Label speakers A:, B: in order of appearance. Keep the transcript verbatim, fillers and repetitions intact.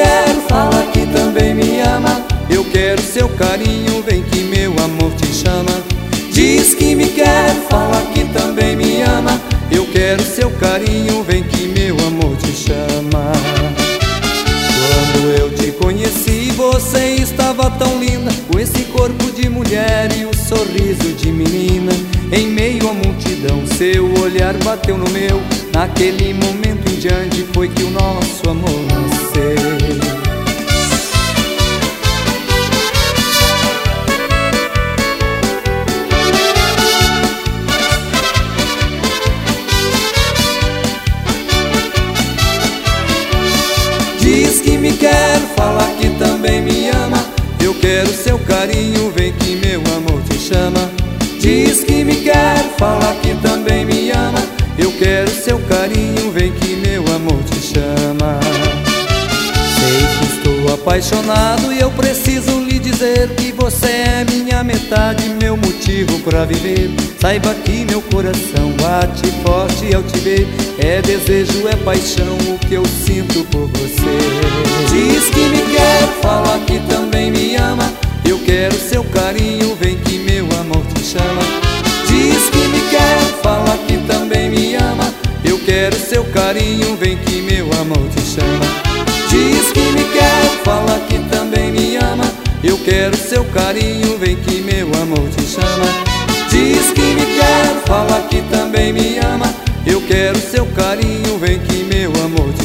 A: quer, fala que também me ama. Eu quero seu carinho, vem que meu amor te chama. Diz que me quer, fala que também me ama. Eu quero seu carinho, vem que meu amor te chama. Quando eu te conheci, você estava tão linda, com esse corpo de mulher e o sorriso de menina. Em meio à multidão, seu olhar bateu no meu. Naquele momento em diante foi que o nosso amor nasceu. Diz que me quer, fala que também me ama. Eu quero seu carinho, vem que meu amor te chama. Diz que me quer, fala que também me ama. Eu quero seu carinho, vem que meu amor te chama. Sei que estou apaixonado e eu preciso lhe dizer que você é minha metade, meu motivo pra viver. Saiba que meu coração bate forte ao te ver. É desejo, é paixão o que eu sinto por você. Diz que me quer, fala que também me ama. Eu quero seu carinho, vem que meu amor te chama. Diz que me quer, fala que também me ama. Eu quero seu carinho, vem que meu amor te chama. Diz que me quer, fala que também me ama. Eu quero seu carinho, vem que meu amor te chama. Diz que me quer, fala que também me ama. Eu quero seu carinho, vem que meu amor te chama.